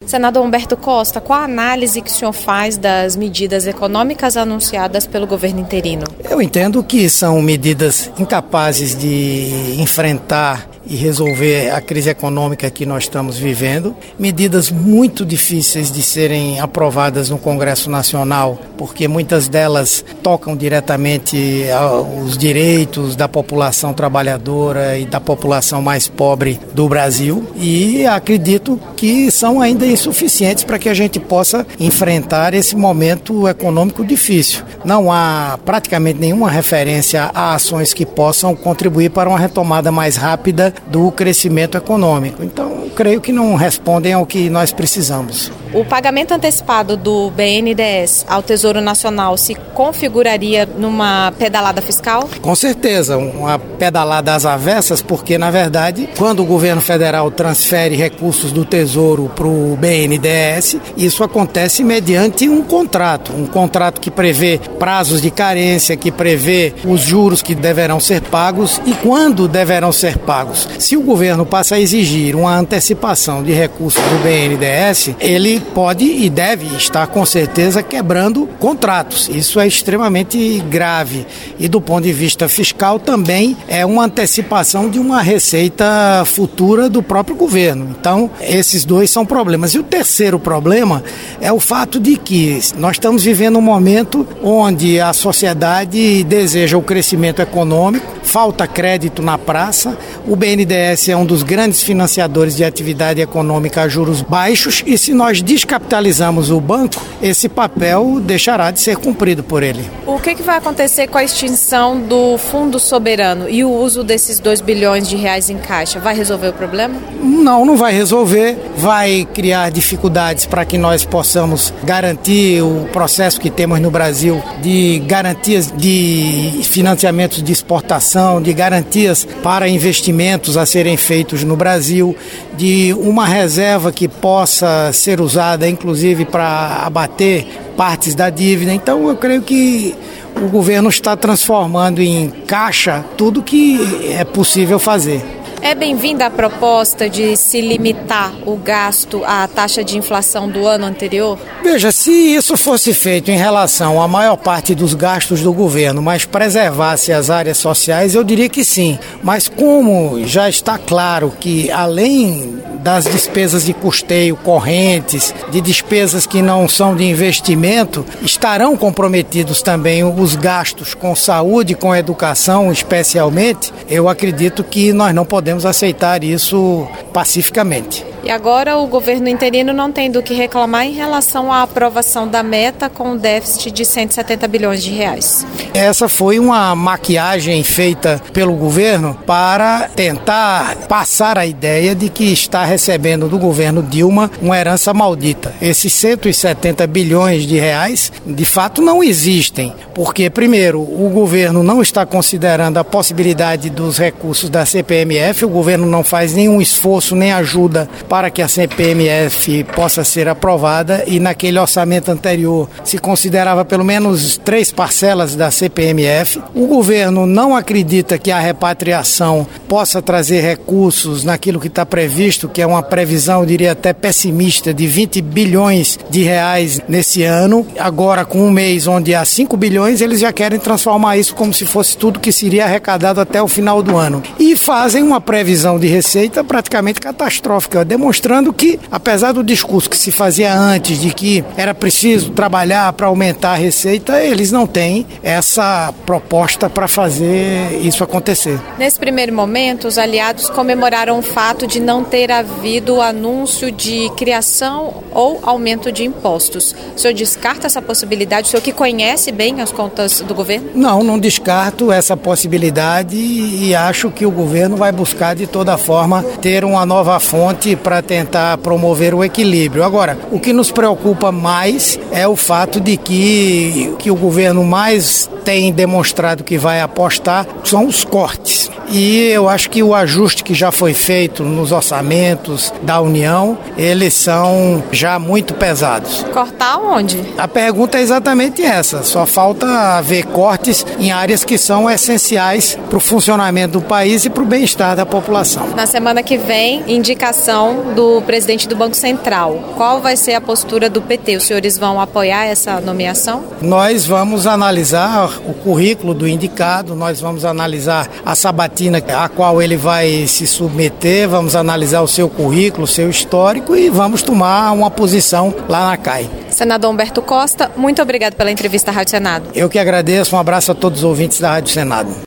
Senador Humberto Costa, qual a análise que o senhor faz das medidas econômicas anunciadas pelo governo interino? Eu entendo que são medidas incapazes de enfrentar e resolver a crise econômica que nós estamos vivendo. Medidas muito difíceis de serem aprovadas no Congresso Nacional, porque muitas delas tocam diretamente aos direitos da população trabalhadora e da população mais pobre do Brasil. E acredito que são ainda insuficientes para que a gente possa enfrentar esse momento econômico difícil. Não há praticamente nenhuma referência a ações que possam contribuir para uma retomada mais rápida do crescimento econômico. Então, creio que não respondem ao que nós precisamos. O pagamento antecipado do BNDES ao Tesouro Nacional se configuraria numa pedalada fiscal? Com certeza, uma pedalada às avessas, porque, na verdade, quando o governo federal transfere recursos do Tesouro para o BNDES, isso acontece mediante um contrato que prevê prazos de carência, que prevê os juros que deverão ser pagos e quando deverão ser pagos. Se o governo passa a exigir uma antecipação de recursos do BNDES, ele pode e deve estar com certeza quebrando contratos. Isso é extremamente grave e do ponto de vista fiscal também é uma antecipação de uma receita futura do próprio governo. Então, esses dois são problemas. E o terceiro problema é o fato de que nós estamos vivendo um momento onde a sociedade deseja o crescimento econômico, falta crédito na praça, o BNDES é um dos grandes financiadores de atividade econômica a juros baixos e se nós descapitalizamos o banco, esse papel deixará de ser cumprido por ele. O que vai acontecer com a extinção do Fundo Soberano e o uso desses 2 bilhões de reais em caixa? Vai resolver o problema? Não vai resolver. Vai criar dificuldades para que nós possamos garantir o processo que temos no Brasil de garantias de financiamentos de exportação, de garantias para investimentos a serem feitos no Brasil, de uma reserva que possa ser usada, inclusive, para abater partes da dívida. Então, eu creio que o governo está transformando em caixa tudo que é possível fazer. É bem-vinda a proposta de se limitar o gasto à taxa de inflação do ano anterior? Veja, se isso fosse feito em relação à maior parte dos gastos do governo, mas preservasse as áreas sociais, eu diria que sim. Mas como já está claro que além das despesas de custeio correntes, de despesas que não são de investimento, estarão comprometidos também os gastos com saúde, com educação especialmente, eu acredito que nós não podemos aceitar isso pacificamente. E agora o governo interino não tem do que reclamar em relação à aprovação da meta com um déficit de 170 bilhões de reais. Essa foi uma maquiagem feita pelo governo para tentar passar a ideia de que está recebendo do governo Dilma uma herança maldita. Esses 170 bilhões de reais, de fato, não existem, porque, primeiro, o governo não está considerando a possibilidade dos recursos da CPMF, o governo não faz nenhum esforço nem ajuda para que a CPMF possa ser aprovada e naquele orçamento anterior se considerava pelo menos 3 parcelas da CPMF. O governo não acredita que a repatriação possa trazer recursos naquilo que está previsto, que é uma previsão, eu diria até pessimista, de 20 bilhões de reais nesse ano. Agora, com um mês onde há 5 bilhões, eles já querem transformar isso como se fosse tudo que seria arrecadado até o final do ano. E fazem uma previsão de receita praticamente catastrófica, demonstrando que, apesar do discurso que se fazia antes de que era preciso trabalhar para aumentar a receita, eles não têm essa proposta para fazer isso acontecer. Nesse primeiro momento, os aliados comemoraram o fato de não ter havido anúncio de criação ou aumento de impostos. O senhor descarta essa possibilidade? O senhor que conhece bem as contas do governo? Não descarto essa possibilidade e acho que o governo vai buscar de toda forma ter uma nova fonte para tentar promover o equilíbrio. Agora, o que nos preocupa mais é o fato de que o governo mais tem demonstrado que vai apostar são os cortes. E eu acho que o ajuste que já foi feito nos orçamentos da União, eles são já muito pesados. Cortar onde? A pergunta é exatamente essa. Só falta haver cortes em áreas que são essenciais para o funcionamento do país interesse e para o bem-estar da população. Na semana que vem, indicação do presidente do Banco Central. Qual vai ser a postura do PT? Os senhores vão apoiar essa nomeação? Nós vamos analisar o currículo do indicado, nós vamos analisar a sabatina a qual ele vai se submeter, vamos analisar o seu currículo, o seu histórico e vamos tomar uma posição lá na CAI. Senador Humberto Costa, muito obrigado pela entrevista à Rádio Senado. Eu que agradeço, um abraço a todos os ouvintes da Rádio Senado.